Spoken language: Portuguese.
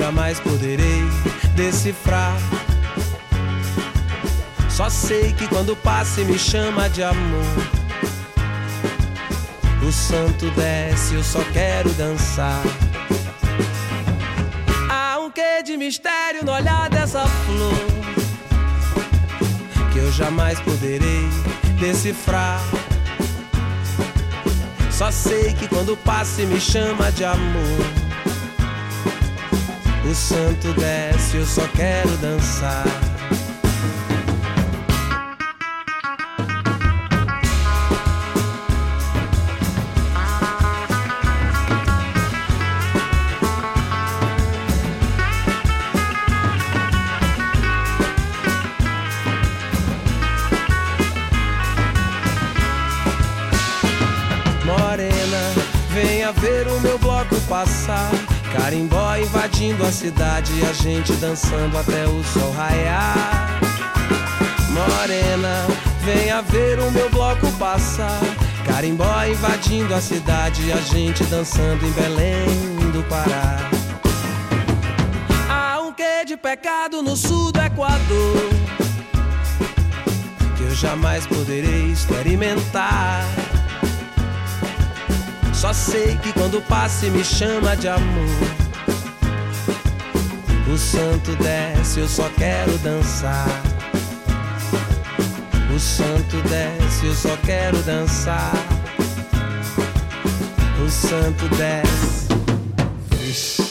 jamais poderei decifrar. Só sei que quando passa e me chama de amor, o santo desce, eu só quero dançar. Há um quê de mistério no olhar dessa flor que eu jamais poderei decifrar. Só sei que quando passa e me chama de amor, o santo desce, eu só quero dançar. Morena, venha ver o meu bloco passar. Carimbó invadindo a cidade e a gente dançando até o sol raiar. Morena, venha ver o meu bloco passar. Carimbó invadindo a cidade e a gente dançando em Belém do Pará. Há um quê de pecado no sul do Equador que eu jamais poderei experimentar. Só sei que quando passa e me chama de amor, o santo desce, eu só quero dançar. O santo desce, eu só quero dançar. O santo desce. Vixe.